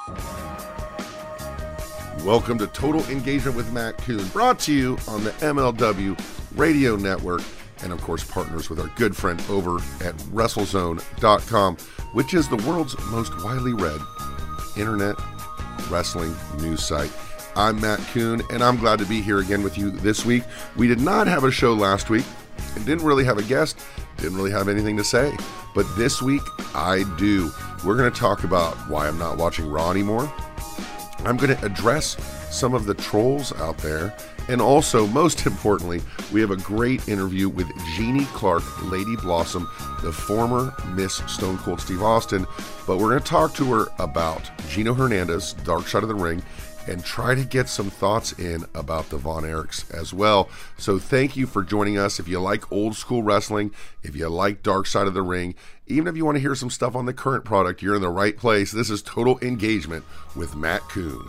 Welcome to Total Engagement with Matt Kuhn, brought to you on the MLW Radio Network, and of course partners with our good friend over at WrestleZone.com, which is the world's most widely read internet wrestling news site. I'm Matt Kuhn, and I'm glad to be here again with you this week. We did not have a show last week, and didn't really have a guest, didn't really have anything to say, but this week I do. We're going to talk about why I'm not watching Raw anymore. I'm going to address some of the trolls out there. And also, most importantly, we have a great interview with Jeannie Clark, Lady Blossom, the former Miss Stone Cold Steve Austin. But we're going to talk to her about Gino Hernandez, Dark Side of the Ring, and try to get some thoughts in about the Von Erichs as well. So thank you for joining us. If you like old school wrestling, if you like Dark Side of the Ring, even if you want to hear some stuff on the current product, you're in the right place. This is Total Engagement with Matt Kuhn.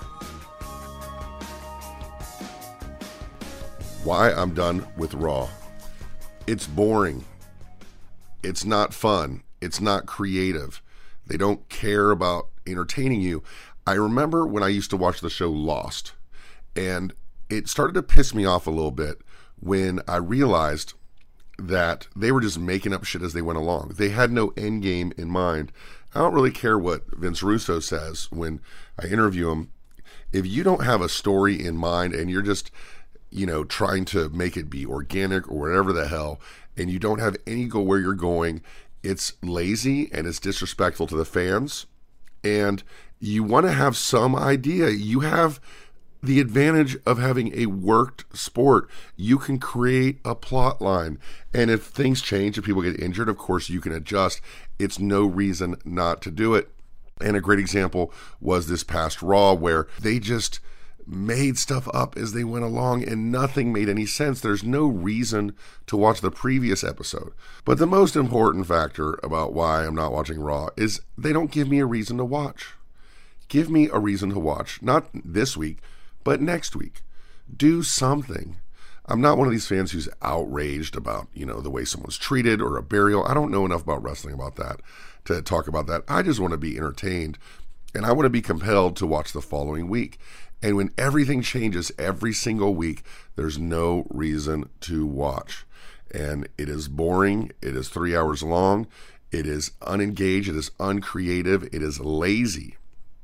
Why I'm done with Raw. It's boring. It's not fun. It's not creative. They don't care about entertaining you. I remember when I used to watch the show Lost, and it started to piss me off a little bit when I realized that they were just making up shit as they went along. They had no end game in mind. I don't really care what Vince Russo says when I interview him. If you don't have a story in mind and you're just, trying to make it be organic or whatever the hell, and you don't have any goal where you're going, it's lazy and it's disrespectful to the fans. And you want to have some idea. You have the advantage of having a worked sport. You can create a plot line. And if things change, if people get injured, of course you can adjust. It's no reason not to do it. And a great example was this past Raw, where they just made stuff up as they went along and nothing made any sense. There's no reason to watch the previous episode. But the most important factor about why I'm not watching Raw is they don't give me a reason to watch. Give me a reason to watch. Not this week, but next week. Do something. I'm not one of these fans who's outraged about, the way someone's treated or a burial. I don't know enough about wrestling about that to talk about that. I just want to be entertained, and I want to be compelled to watch the following week. And when everything changes every single week, there's no reason to watch. And it is boring. It is 3 hours long. It is unengaged. It is uncreative. It is lazy.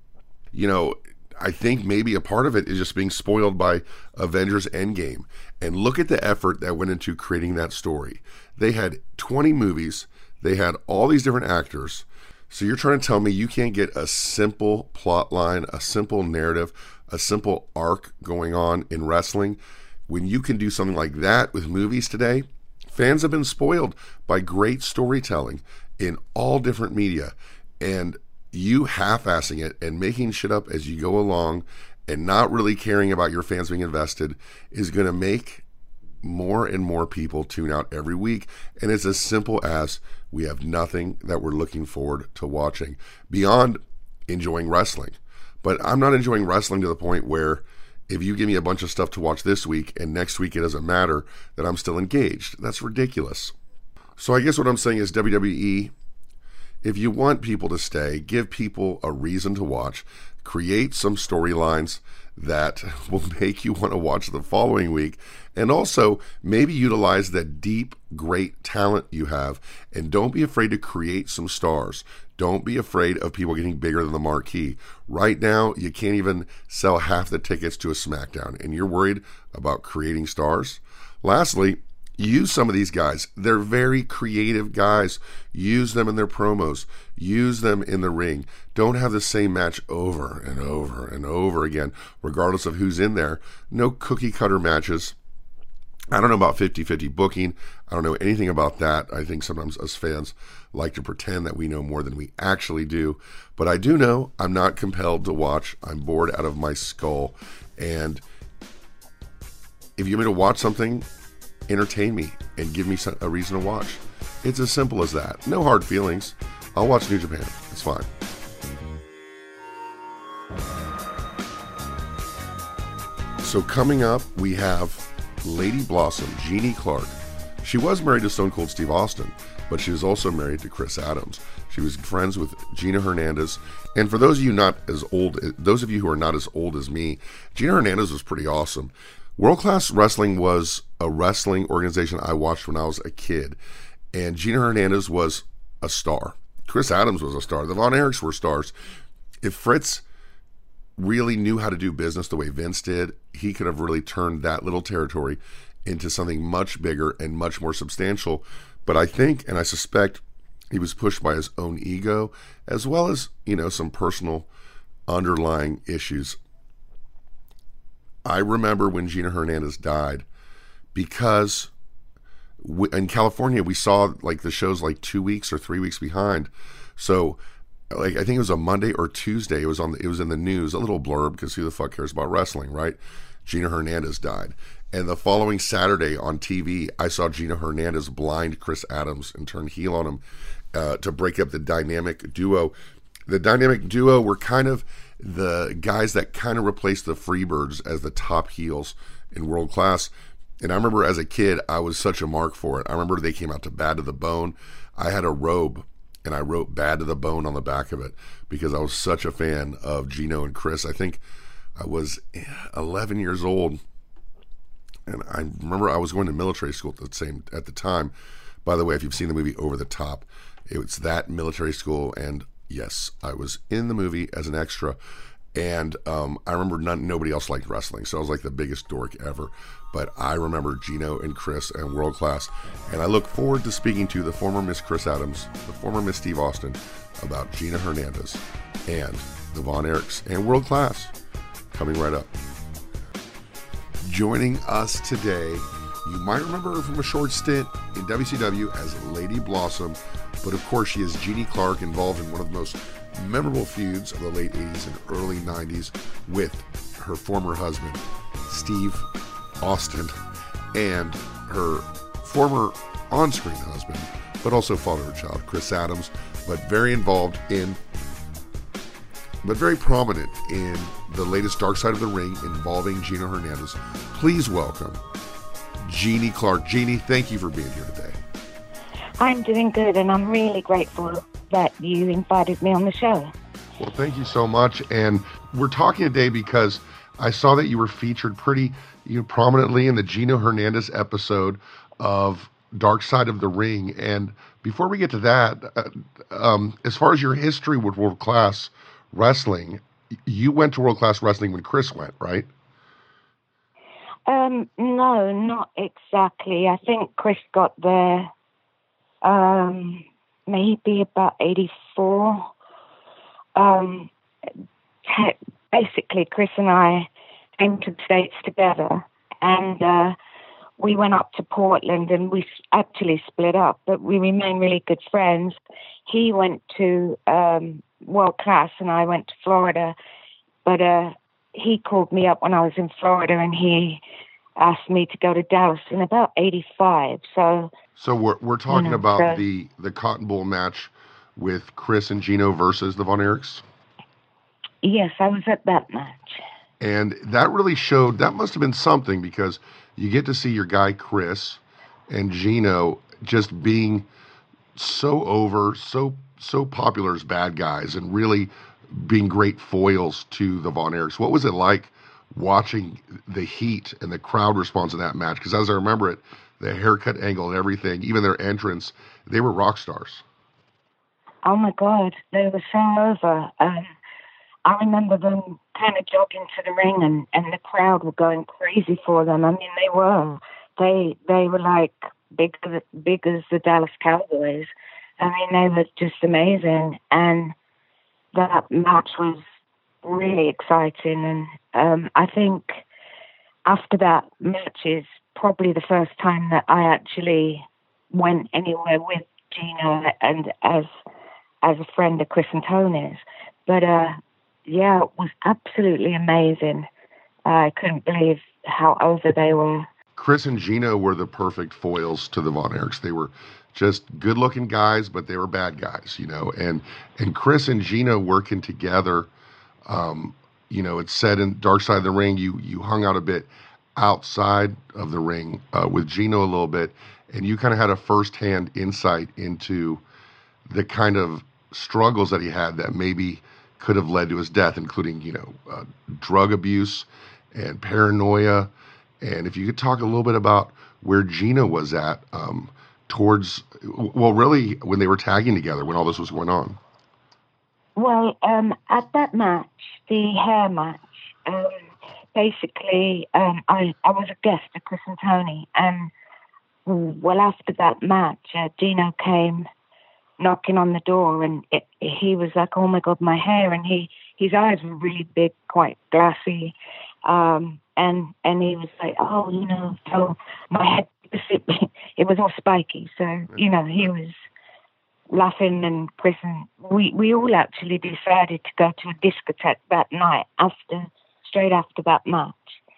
I think maybe a part of it is just being spoiled by Avengers Endgame. And look at the effort that went into creating that story. They had 20 movies. They had all these different actors. So you're trying to tell me you can't get a simple plot line, a simple narrative, a simple arc going on in wrestling when you can do something like that with movies today? Fans have been spoiled by great storytelling in all different media, and you half-assing it and making shit up as you go along and not really caring about your fans being invested is going to make more and more people tune out every week. And it's as simple as we have nothing that we're looking forward to watching beyond enjoying wrestling. But I'm not enjoying wrestling to the point where if you give me a bunch of stuff to watch this week and next week it doesn't matter, that I'm still engaged. That's ridiculous. So I guess what I'm saying is, WWE, if you want people to stay, give people a reason to watch, create some storylines that will make you want to watch the following week, and also maybe utilize that deep, great talent you have, and don't be afraid to create some stars. Don't be afraid of people getting bigger than the marquee. Right now, you can't even sell half the tickets to a SmackDown, and you're worried about creating stars? Lastly, use some of these guys. They're very creative guys. Use them in their promos. Use them in the ring. Don't have the same match over and over and over again, regardless of who's in there. No cookie cutter matches. I don't know about 50-50 booking. I don't know anything about that. I think sometimes us fans like to pretend that we know more than we actually do. But I do know I'm not compelled to watch. I'm bored out of my skull. And if you want me to watch something, entertain me and give me a reason to watch. It's as simple as that. No hard feelings. I'll watch New Japan. It's fine. So coming up, we have Lady Blossom, Jeannie Clark. She was married to Stone Cold Steve Austin, but she was also married to Chris Adams. She was friends with Gina Hernandez. And for those of you not as old, those of you who are not as old as me, Gina Hernandez was pretty awesome. World Class Wrestling was a wrestling organization I watched when I was a kid. And Gina Hernandez was a star. Chris Adams was a star. The Von Erichs were stars. If Fritz really knew how to do business the way Vince did, he could have really turned that little territory into something much bigger and much more substantial. But I think, and I suspect, he was pushed by his own ego, as well as, some personal underlying issues. I remember when Gina Hernandez died, because in California, we saw like the shows like 2 weeks or 3 weeks behind. So I think it was a Monday or Tuesday. It was in the news, a little blurb, because who the fuck cares about wrestling, right? Gina Hernandez died. And the following Saturday on TV, I saw Gina Hernandez blind Chris Adams and turn heel on him to break up the dynamic duo. The dynamic duo were kind of the guys that kind of replaced the Freebirds as the top heels in World Class. And I remember as a kid, I was such a mark for it. I remember they came out to Bad to the Bone. I had a robe, and I wrote Bad to the Bone on the back of it because I was such a fan of Gino and Chris. I think I was 11 years old, and I remember I was going to military school at the time. By the way, if you've seen the movie Over the Top, it's that military school, and yes, I was in the movie as an extra. And I remember nobody else liked wrestling, so I was like the biggest dork ever. But I remember Gino and Chris and World Class, and I look forward to speaking to the former Miss Chris Adams, the former Miss Steve Austin, about Gina Hernandez and the Von Erichs and World Class, coming right up. Joining us today, you might remember her from a short stint in WCW as Lady Blossom, but of course she is Jeannie Clark, involved in one of the most memorable feuds of the late 80s and early 90s with her former husband, Steve Austin, and her former on-screen husband, but also father of her child, Chris Adams, but very prominent in the latest Dark Side of the Ring involving Gina Hernandez. Please welcome Jeannie Clark. Jeannie, thank you for being here today. I'm doing good, and I'm really grateful that you invited me on the show. Well, thank you so much. And we're talking today because I saw that you were featured pretty prominently in the Gina Hernandez episode of Dark Side of the Ring. And before we get to that, as far as your history with World Class Wrestling, you went to World Class Wrestling when Chris went, right? No, not exactly. I think Chris got there maybe about 84. Basically, Chris and I came to the States together, and we went up to Portland, and we actually split up, but we remained really good friends. He went to World Class, and I went to Florida, but he called me up when I was in Florida, and he asked me to go to Dallas in about 85. So we're talking about the Cotton Bowl match with Chris and Gino versus the Von Erichs? Yes, I was at that match. And that really showed, that must have been something, because you get to see your guy Chris and Gino just being so over, so popular as bad guys, and really being great foils to the Von Erichs. What was it like watching the heat and the crowd response in that match? Because as I remember it, the haircut angle and everything, even their entrance, they were rock stars. Oh my God, they were so over. I remember them kind of jogging to the ring, and the crowd were going crazy for them. I mean, they were. They were like big as the Dallas Cowboys. I mean, they were just amazing. And that match was really exciting. And I think after that match is probably the first time that I actually went anywhere with Gino and as a friend of Chris and Tony's. But yeah, it was absolutely amazing. I couldn't believe how over they were. Chris and Gino were the perfect foils to the Von Erichs. They were just good-looking guys, but they were bad guys, And Chris and Gino working together, it's said in Dark Side of the Ring, you hung out a bit outside of the ring with Gino a little bit, and you kind of had a firsthand insight into the kind of struggles that he had that maybe could have led to his death, including, drug abuse and paranoia. And if you could talk a little bit about where Gina was at, towards, well, really when they were tagging together, when all this was going on. Well, at that match, the hair match, basically, I was a guest at Chris and Tony, and well, after that match, Gino came knocking on the door, and he was like, "Oh my God, my hair!" And his eyes were really big, quite glassy, and he was like, "Oh, so my head, it was all spiky." So he was laughing, and Chris and we all actually decided to go to a discotheque that night straight after that match,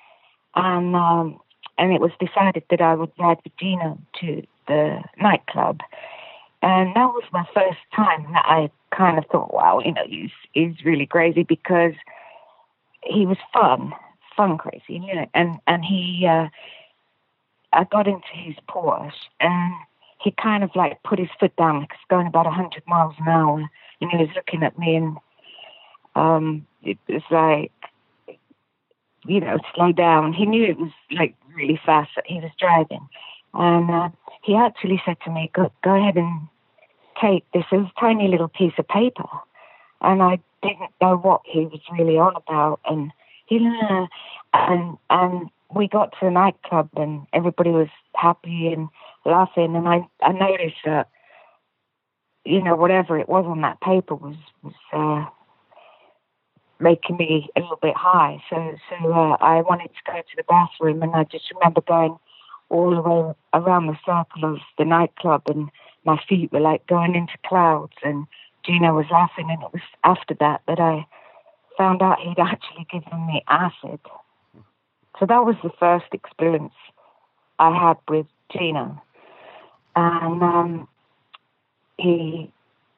and it was decided that I would ride with Gino to the nightclub. And that was my first time that I kind of thought, wow, he's really crazy, because he was fun crazy, and he, I got into his Porsche, and he kind of like put his foot down, like it's going about 100 miles an hour, and he was looking at me, and it was like, slow down. He knew it was like really fast that he was driving. And he actually said to me, go ahead and take this tiny little piece of paper. And I didn't know what he was really on about. And and we got to the nightclub, and everybody was happy and laughing. And I noticed that, whatever it was on that paper was making me a little bit high. So I wanted to go to the bathroom, and I just remember going all the way around the circle of the nightclub, and my feet were like going into clouds, and Gino was laughing. And it was after that I found out he'd actually given me acid. So that was the first experience I had with Gino. And he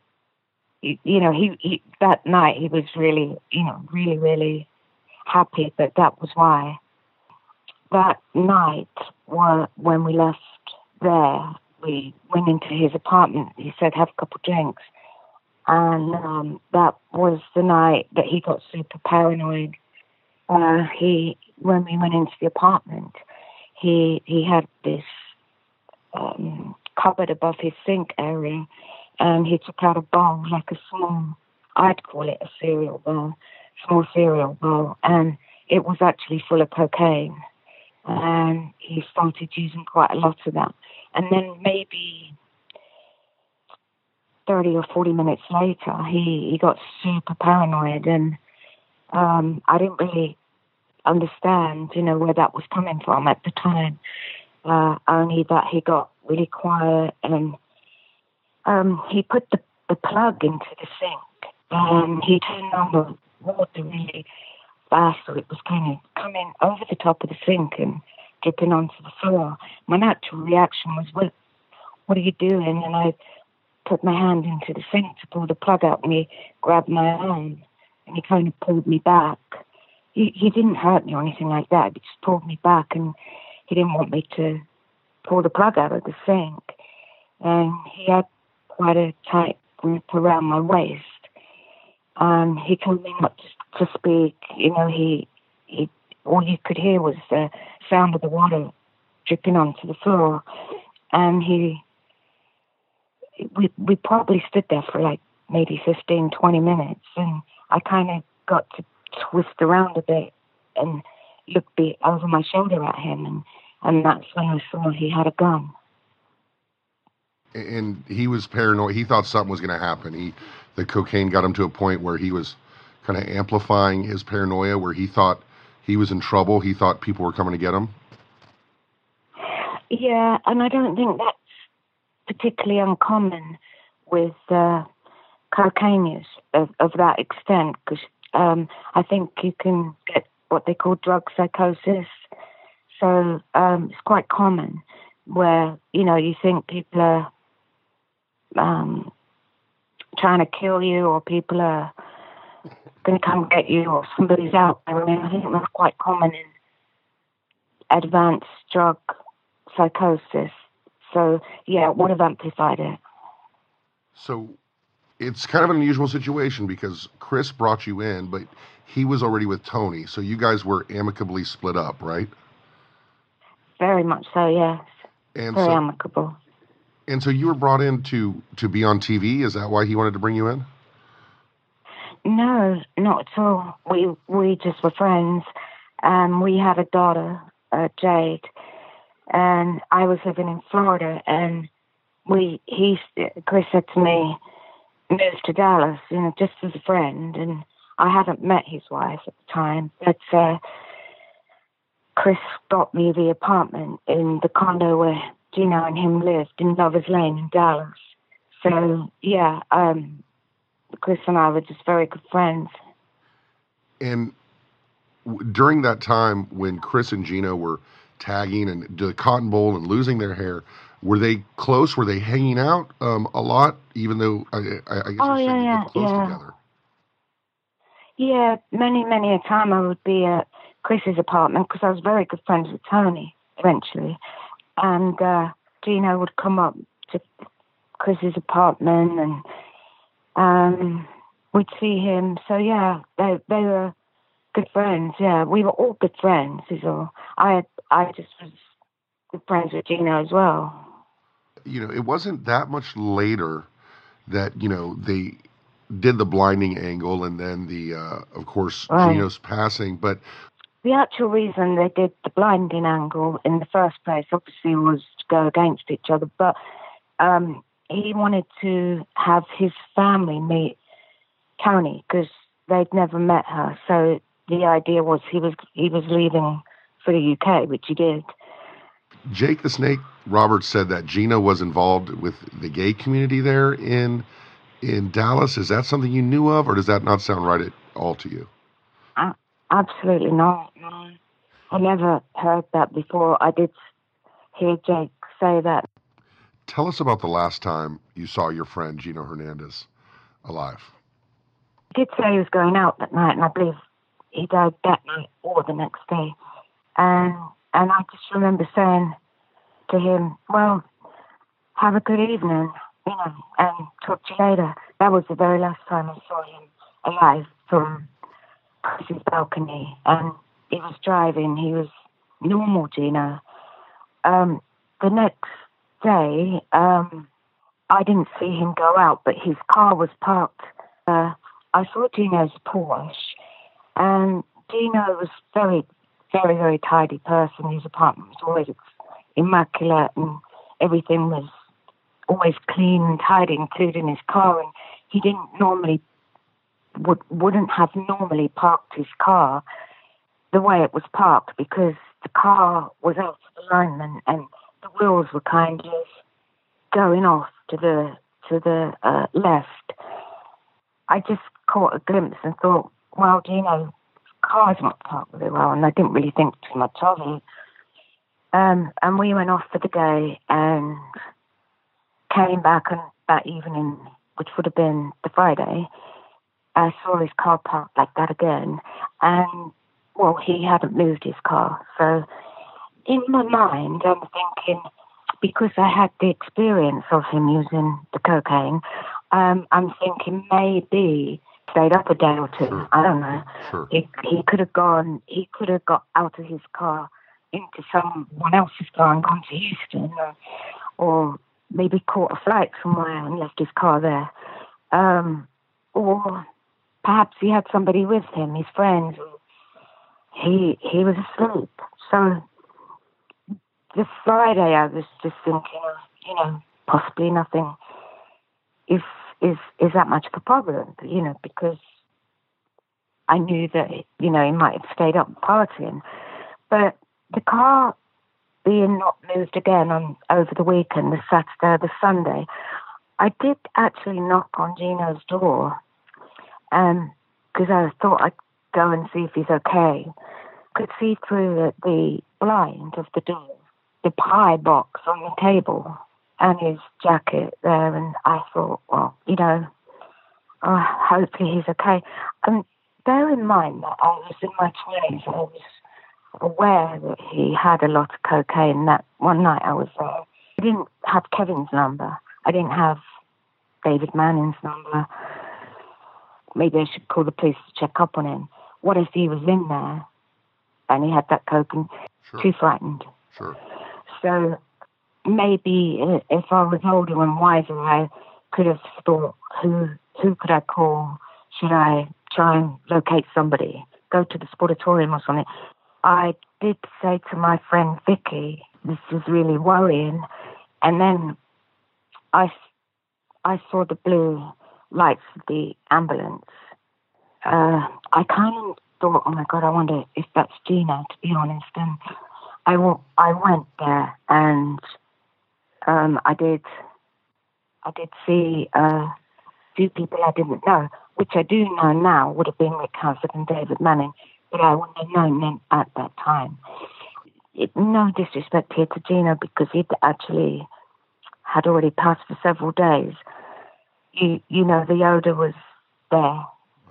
that night he was really, really, really happy that was why. That night, when we left there, we went into his apartment. He said, have a couple drinks. And that was the night that he got super paranoid. When we went into the apartment, he had this cupboard above his sink area, and he took out a bowl, like a small, I'd call it a cereal bowl, small cereal bowl, and it was actually full of cocaine. And he started using quite a lot of that. And then maybe 30 or 40 minutes later, he got super paranoid, and I didn't really understand, where that was coming from at the time, only that he got really quiet, and he put the plug into the sink, and he turned on the water really fast, so it was kind of coming over the top of the sink and dripping onto the floor. My natural reaction was, what are you doing? And I put my hand into the sink to pull the plug out, and he grabbed my arm, and he kind of pulled me back. He didn't hurt me or anything like that. He just pulled me back, and he didn't want me to pull the plug out of the sink. And he had quite a tight grip around my waist. And he told me not to speak. He all you could hear was the sound of the water dripping onto the floor. And we probably stood there for like maybe 15, 20 minutes. And I kind of got to twist around a bit and look over my shoulder at him. And that's when I saw he had a gun. And he was paranoid. He thought something was going to happen. The cocaine got him to a point where he was kind of amplifying his paranoia, where he thought he was in trouble. He thought people were coming to get him. Yeah, and I don't think that's particularly uncommon with cocaine use of that extent, because I think you can get what they call drug psychosis. So it's quite common where, you think people are trying to kill you, or people are going to come get you, or somebody's out there. I mean, I think that's quite common in advanced drug psychosis. So, yeah, it would have amplified it. So it's kind of an unusual situation because Chris brought you in, but he was already with Tony. So you guys were amicably split up, right? Very much so, yes. And Very so amicable. and so you were brought in to be on TV. Is that why he wanted to bring you in? No, not at all. We just were friends. We had a daughter, Jade, and I was living in Florida, and Chris said to me, move to Dallas, just as a friend, and I hadn't met his wife at the time, but Chris got me the apartment in the condo where Gino and him lived in Lover's Lane in Dallas. So, yeah, Chris and I were just very good friends. And during that time when Chris and Gino were tagging and the Cotton Bowl and losing their hair, were they close? Were they hanging out a lot? Even though I guess Oh, you're saying they yeah, live close yeah. together. Yeah, many a time I would be at Chris's apartment because I was very good friends with Tony eventually. And Gino would come up to Chris's apartment and we'd see him. So, yeah, they were good friends. Yeah, we were all good friends is all. I just was good friends with Gino as well. It wasn't that much later that, they did the blinding angle and then of course, Right. Gino's passing. But the actual reason they did the blinding angle in the first place, obviously, was to go against each other. But he wanted to have his family meet Tony because they'd never met her. So the idea was he was leaving for the UK, which he did. Jake the Snake Roberts said that Gino was involved with the gay community there in Dallas. Is that something you knew of, or does that not sound right at all to you? Absolutely not. No. I never heard that before. I did hear Jake say that. Tell us about the last time you saw your friend Gino Hernandez alive. He did say he was going out that night, and I believe he died that night or the next day. And I just remember saying to him, well, have a good evening, and talk to you later. That was the very last time I saw him alive from Chris's balcony. And he was driving. He was normal, Gino. The next day, I didn't see him go out, but his car was parked. I saw Gino's Porsche, and Gino was very, very, very tidy person. His apartment was always immaculate, and everything was always clean and tidy, including his car. And he wouldn't have normally parked his car the way it was parked because the car was out of alignment and the wheels were kind of going off to the left. I just caught a glimpse and thought, well, Gino's car's not parked very well, and I didn't really think too much of it. And we went off for the day and came back, and that evening, which would have been the Friday, I saw his car parked like that again. And, well, he hadn't moved his car. So in my mind, I'm thinking, because I had the experience of him using the cocaine, I'm thinking maybe stayed up a day or two. Sure. I don't know. Sure. He could have got out of his car into someone else's car and gone to Houston, or maybe caught a flight somewhere and left his car there. Or perhaps he had somebody with him, his friends. He was asleep. So this Friday I was just thinking, possibly nothing is that much of a problem, because I knew that, he might have stayed up partying. But the car being not moved again over the weekend, the Saturday or the Sunday, I did actually knock on Gino's door because I thought I'd go and see if he's okay. Could see through the blind of the door, the pie box on the table and his jacket there, and I thought, well, hopefully he's okay. And bear in mind that I was in my 20s, I was aware that he had a lot of cocaine that one night I was there. didn't have Kevin's number. I didn't have David Manning's number. Maybe I should call the police to check up on him. What if he was in there and he had that coke and too frightened? Sure. So maybe if I was older and wiser, I could have thought, who could I call? Should I try and locate somebody? Go to the sportatorium or something? I did say to my friend Vicky, this is really worrying. And then I saw the blue lights of the ambulance. I kind of thought, oh my God, I wonder if that's Gina, to be honest. And I went there, and I did see a few people I didn't know, which I do know now would have been Rick Hazard and David Manning, but I wouldn't have known them at that time. No disrespect here to Gino, because he actually had already passed for several days. You know, the odor was there.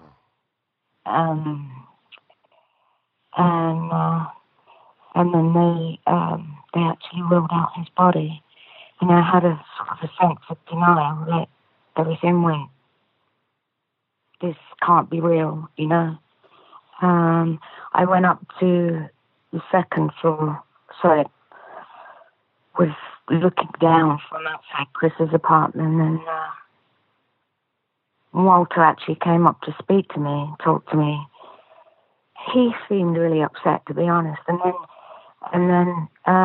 And then they actually ruled out his body. And I had a sort of a sense of denial, like everything went, this can't be real, you know. I went up to the second floor, so I was looking down from outside Chris's apartment, and Walter actually came up to speak to me, talk to me. He seemed really upset, to be honest. And then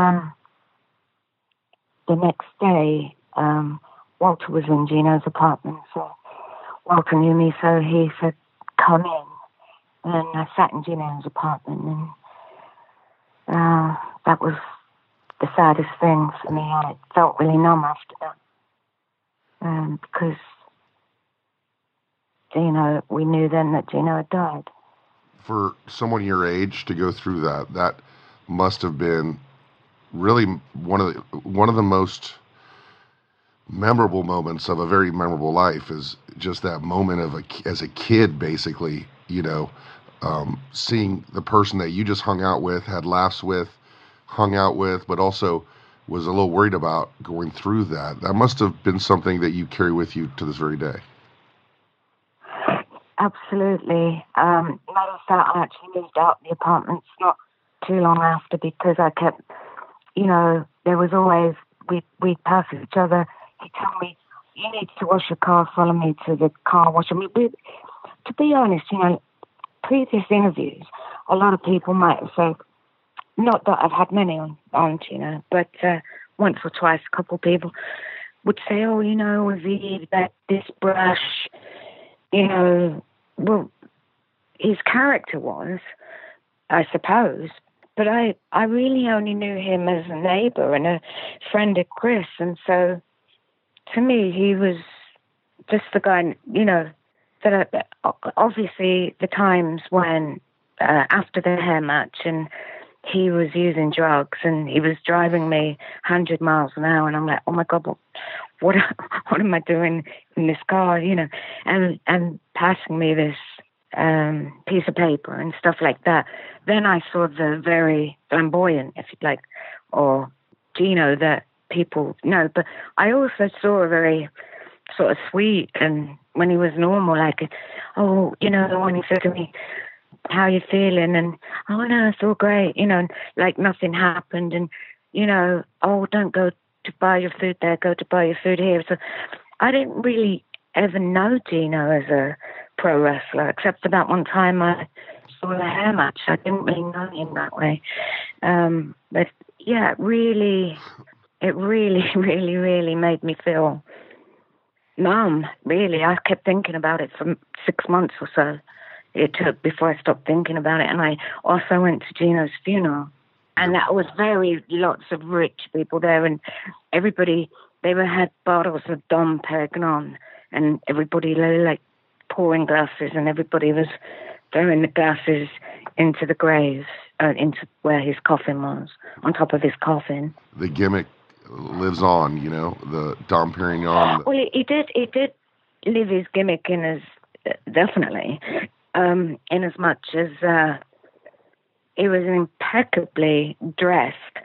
the next day, Walter was in Gino's apartment, so Walter knew me, so he said, come in. And I sat in Gino's apartment, and that was the saddest thing for me. I felt really numb after that, because Gino, we knew then that Gino had died. For someone your age to go through that must have been really one of the most memorable moments of a very memorable life. Is just that moment as a kid, basically, you know, seeing the person that you just hung out with, had laughs with, hung out with, but also was a little worried about going through that. That must have been something that you carry with you to this very day. Absolutely. Matter of fact, I actually moved out of the apartments not too long after, because I kept, you know, there was always, we'd pass each other. He'd tell me, you need to wash your car, follow me to the car wash. I mean, to be honest, you know, previous interviews, a lot of people might have said, not that I've had many on you know, but once or twice, a couple of people would say, oh, you know, was he this brush? You know, well, his character was, I suppose, but I really only knew him as a neighbor and a friend of Chris. And so to me, he was just the guy, you know, that obviously the times when after the hair match and he was using drugs and he was driving me 100 miles an hour, and I'm like, oh my God, what am I doing in this car, you know, and passing me this piece of paper and stuff like that. Then I saw the very flamboyant, if you'd like, or Gino that people know, but I also saw a very sort of sweet, and when he was normal, like, oh, you know, when he said to me, how you feeling? And, oh no, it's all great, you know, like nothing happened. And, you know, oh, don't go to buy your food there, go to buy your food here. So I didn't really ever know Gino as a pro wrestler, except for that one time I saw a hair match. I didn't really know him that way. But yeah, it really, really made me feel numb, really. I kept thinking about it for 6 months or so. It took before I stopped thinking about it. And I also went to Gino's funeral. And that was lots of rich people there. And everybody, they had bottles of Dom Perignon. And everybody like pouring glasses. And everybody was throwing the glasses into the grave, into where his coffin was, on top of his coffin. The gimmick lives on, you know, the Dom Perignon. Well, he did live his gimmick in as, definitely. In as much as he was impeccably dressed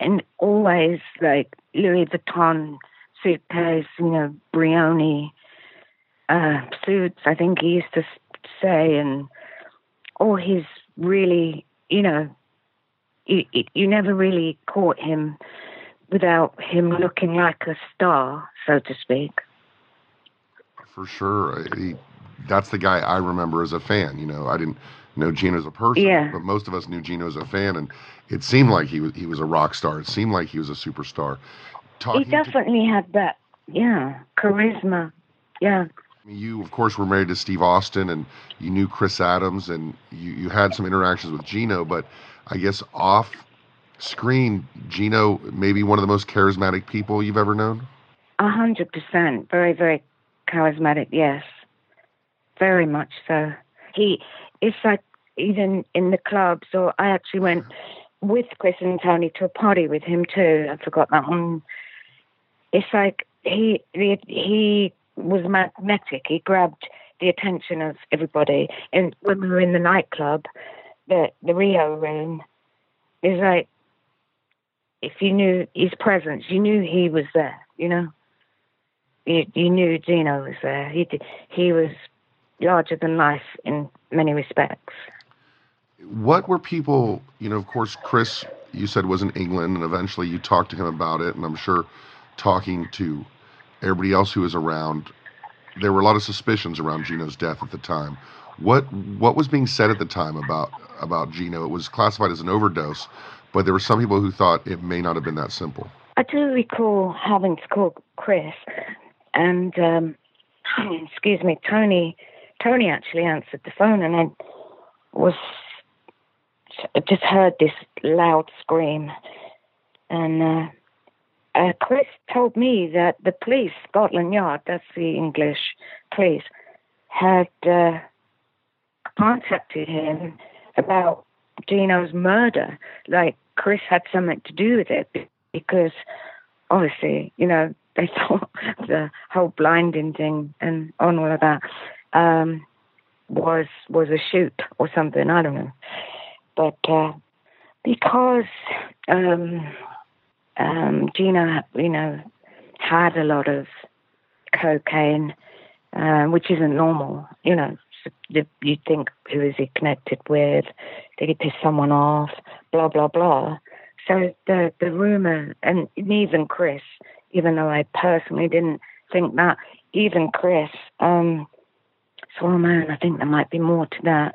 and always like Louis Vuitton suitcase, Brioni suits, I think he used to say, and all his really, you never really caught him without him looking like a star, so to speak. For sure. That's the guy I remember as a fan. I didn't know Gino as a person, but most of us knew Gino as a fan, and it seemed like he was a rock star. It seemed like he was a superstar. He definitely had that, charisma. Yeah. You, of course, were married to Steve Austin, and you knew Chris Adams, and you had some interactions with Gino, but I guess off screen, Gino may be one of the most charismatic people you've ever known? 100%. Very, very charismatic, yes. Very much so. It's like even in the clubs, or I actually went with Chris and Tony to a party with him too. I forgot that one. It's like he was magnetic. He grabbed the attention of everybody. And when we were in the nightclub, the Rio room, it's like, if you knew his presence, you knew he was there, You knew Gino was there. He was larger than life in many respects. What were people, of course, Chris, you said was in England, and eventually you talked to him about it, and I'm sure talking to everybody else who was around, there were a lot of suspicions around Gino's death at the time. What was being said at the time about Gino? It was classified as an overdose, but there were some people who thought it may not have been that simple. I do recall having to call Chris, and excuse me, Tony actually answered the phone, and I just heard this loud scream, and Chris told me that the police, Scotland Yard, that's the English police, had contacted him about Gino's murder. Like Chris had something to do with it, because obviously, they thought the whole blinding thing and all of that was a shoot or something. I don't know, but because Gino, had a lot of cocaine, which isn't normal. You think, who is he connected with? Did he piss someone off? Blah blah blah. So the rumor, and even Chris, even though I personally didn't think that, even Chris, so man, I think there might be more to that.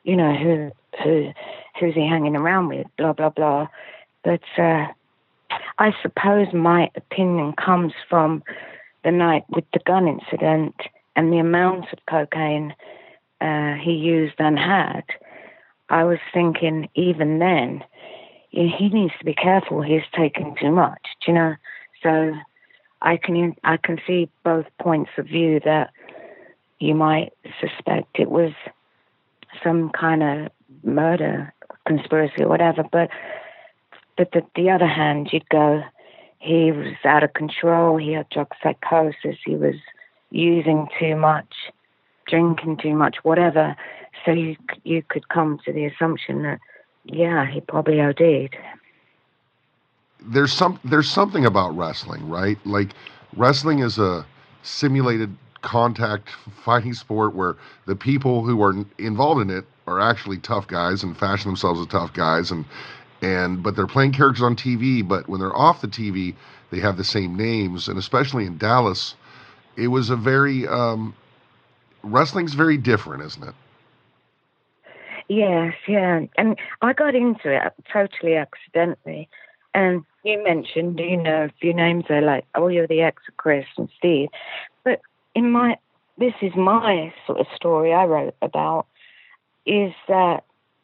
Who's he hanging around with? Blah blah blah. But I suppose my opinion comes from the night with the gun incident and the amount of cocaine he used and had. I was thinking, even then, he needs to be careful. He's taking too much, So I can see both points of view, that you might suspect it was some kind of murder, conspiracy or whatever, but the other hand, you'd go, he was out of control, he had drug psychosis, he was using too much, drinking too much, whatever. So you could come to the assumption that, he probably OD'd. There's something about wrestling, right? Like, wrestling is a simulated contact fighting sport where the people who are involved in it are actually tough guys and fashion themselves as tough guys, but they're playing characters on TV, but when they're off the TV, they have the same names. And especially in Dallas, it was a very, wrestling's very different, isn't it? Yes, yeah. And I got into it totally accidentally. And you mentioned, a few names there, like, you're the ex of Chris and Steve. But this is my sort of story I wrote about, is that,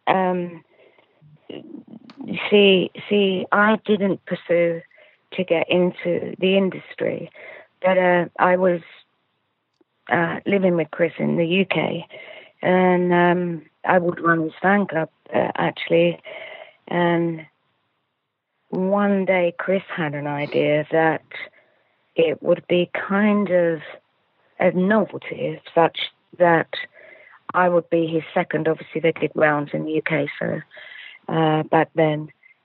see, I didn't pursue to get into the industry, but I was living with Chris in the UK, and I would run his fan club, actually, and one day Chris had an idea that it would be kind of a novelty, such that I would be his second. Obviously, they did rounds in the UK, so back then,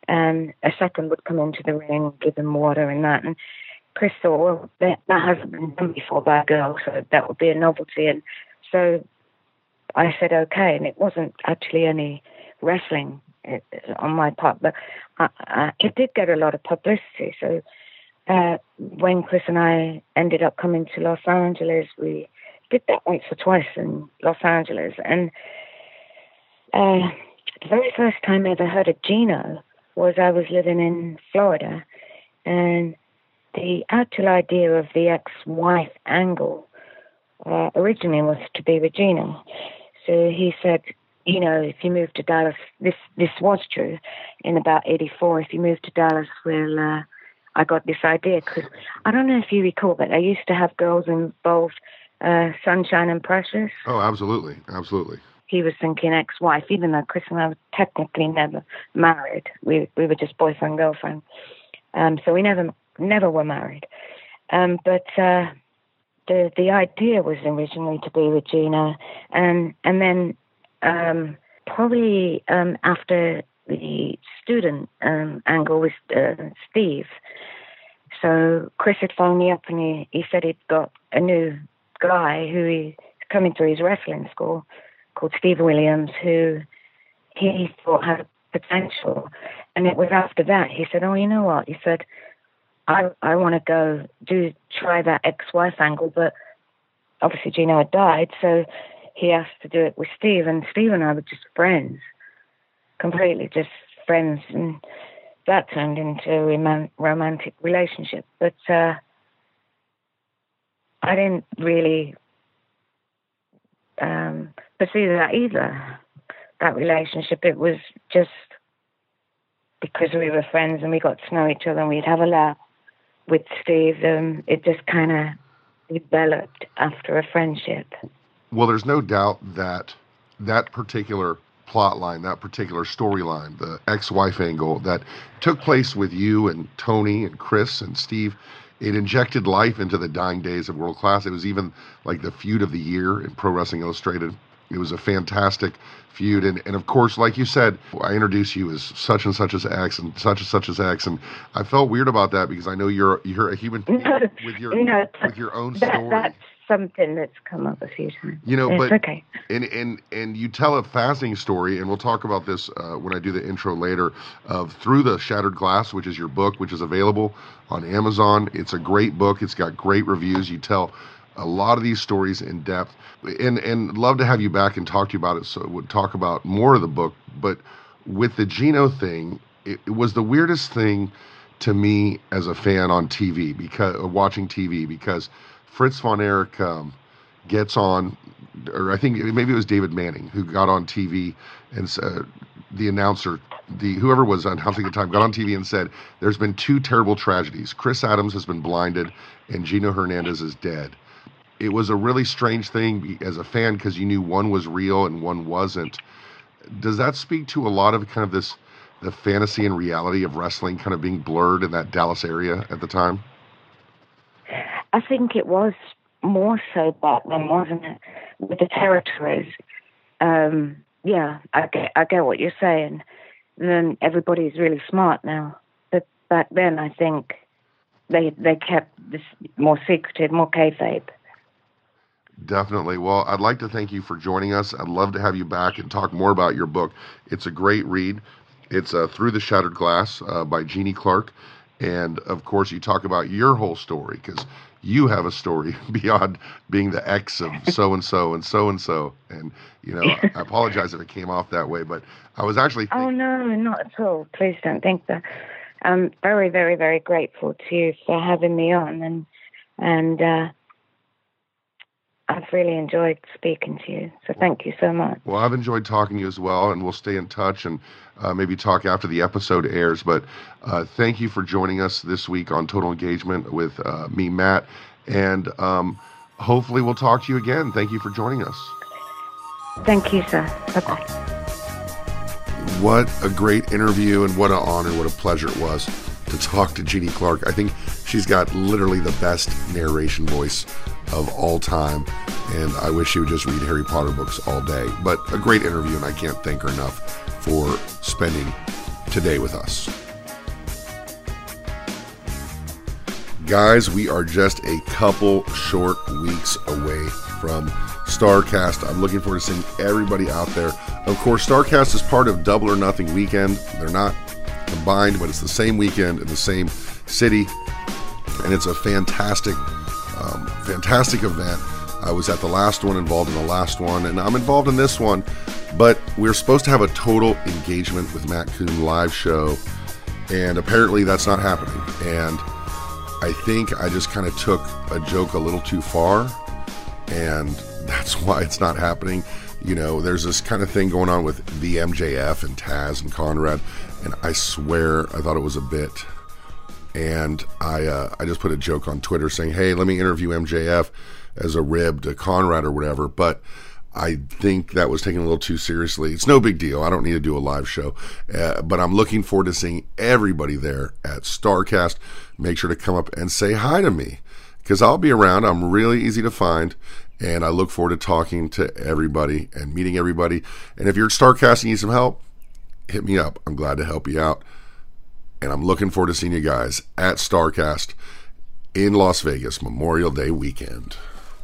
and a second would come into the ring, give him water and that. And Chris thought, well, that hasn't been done before by a girl, so that would be a novelty. And so I said, okay. And it wasn't actually any wrestling on my part, but it did get a lot of publicity. So when Chris and I ended up coming to Los Angeles, we did that once or twice in Los Angeles. And the very first time I ever heard of Gino was I was living in Florida, and the actual idea of the ex-wife angle originally was to be with Gino. So he said, if you move to Dallas, this was true in about 84. If you move to Dallas, I got this idea, because I don't know if you recall, but I used to have girls involved, Sunshine and Precious. Oh, absolutely. Absolutely. He was thinking ex-wife, even though Chris and I were technically never married. We were just boyfriend, girlfriend. So we never were married. But the idea was originally to be with Gina, and then probably after the student angle with Steve. So Chris had phoned me up, and he said he'd got a new guy who he's coming through his wrestling school called Steve Williams, who he thought had potential. And it was after that he said, oh, you know what? He said, I want to go try that ex-wife angle, but obviously Gino had died, so he asked to do it with Steve, and Steve and I were just friends, completely just friends, and that turned into a romantic relationship. But I didn't really pursue that either, that relationship. It was just because we were friends and we got to know each other and we'd have a laugh with Steve. It just kind of developed after a friendship. Well, there's no doubt that that particular plot line, that particular storyline, the ex-wife angle that took place with you and Tony and Chris and Steve, it injected life into the dying days of World Class. It was even like the feud of the year in Pro Wrestling Illustrated. It was a fantastic feud. And of course, like you said, I introduced you as such and such as X and such as X. And I felt weird about that because I know you're a human being with your own story. That's something that's come up a few times. But okay. And you tell a fascinating story, and we'll talk about this when I do the intro later, of Through the Shattered Glass, which is your book, which is available on Amazon. It's a great book. It's got great reviews. You tell a lot of these stories in depth, and love to have you back and talk to you about it. So we'll talk about more of the book. But with the Gino thing, it was the weirdest thing to me as a fan on TV, watching TV, because Fritz von Erich gets on, or I think maybe it was David Manning who got on TV, and the announcer, whoever was announcing at the time, got on TV and said, there's been two terrible tragedies. Chris Adams has been blinded and Gino Hernandez is dead. It was a really strange thing as a fan because you knew one was real and one wasn't. Does that speak to a lot of kind of the fantasy and reality of wrestling kind of being blurred in that Dallas area at the time? I think it was more so back then, wasn't it? With the territories. Yeah, I get what you're saying. And then everybody's really smart now. But back then, I think they kept this more secretive, more kayfabe. Definitely. Well, I'd like to thank you for joining us. I'd love to have you back and talk more about your book. It's a great read. It's Through the Shattered Glass by Jeannie Clark. And, of course, you talk about your whole story because you have a story beyond being the ex of so-and-so and so-and-so. And, I apologize if it came off that way, but I was actually Oh, no, not at all. Please don't think that. I'm very, very, very grateful to you for having me on. And I've really enjoyed speaking to you. So thank you so much. Well, I've enjoyed talking to you as well, and we'll stay in touch and maybe talk after the episode airs. But thank you for joining us this week on Total Engagement with me, Matt. And hopefully we'll talk to you again. Thank you for joining us. Thank you, sir. Bye-bye. What a great interview, and what an honor, what a pleasure it was to talk to Jeannie Clark. I think she's got literally the best narration voice of all time, and I wish she would just read Harry Potter books all day. But a great interview, and I can't thank her enough for spending today with us. Guys, we are just a couple short weeks away from StarCast. I'm looking forward to seeing everybody out there. Of course, StarCast is part of Double or Nothing Weekend. They're not combined, but it's the same weekend in the same city, and it's a fantastic event. I was at the last one, involved in the last one, and I'm involved in this one, but we're supposed to have a Total Engagement with Matt Kuhn live show, and apparently that's not happening. And I think I just kind of took a joke a little too far, and that's why it's not happening. You know, there's this kind of thing going on with the MJF and Taz and Conrad, and I swear I thought it was a bit. And I just put a joke on Twitter saying, hey, let me interview MJF as a rib to Conrad or whatever, but I think that was taken a little too seriously. It's no big deal. I don't need to do a live show, but I'm looking forward to seeing everybody there at StarCast. Make sure to come up and say hi to me, because I'll be around. I'm really easy to find, and I look forward to talking to everybody and meeting everybody. And if you're at StarCast and you need some help, hit me up. I'm glad to help you out, and I'm looking forward to seeing you guys at StarCast in Las Vegas, Memorial Day weekend.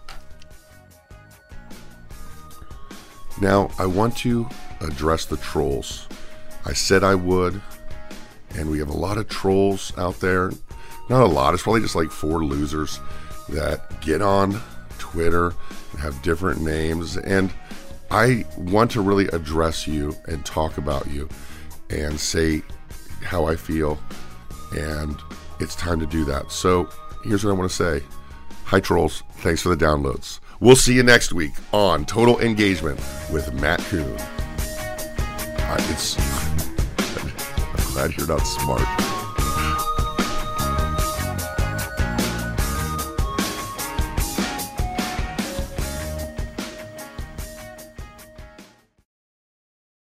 Now, I want to address the trolls. I said I would, and we have a lot of trolls out there. Not a lot, it's probably just like 4 losers that get on Twitter and have different names. And I want to really address you and talk about you and say how I feel. And it's time to do that. So here's what I want to say. Hi, trolls. Thanks for the downloads. We'll see you next week on Total Engagement with Matt Kuhn. I'm glad you're not smart.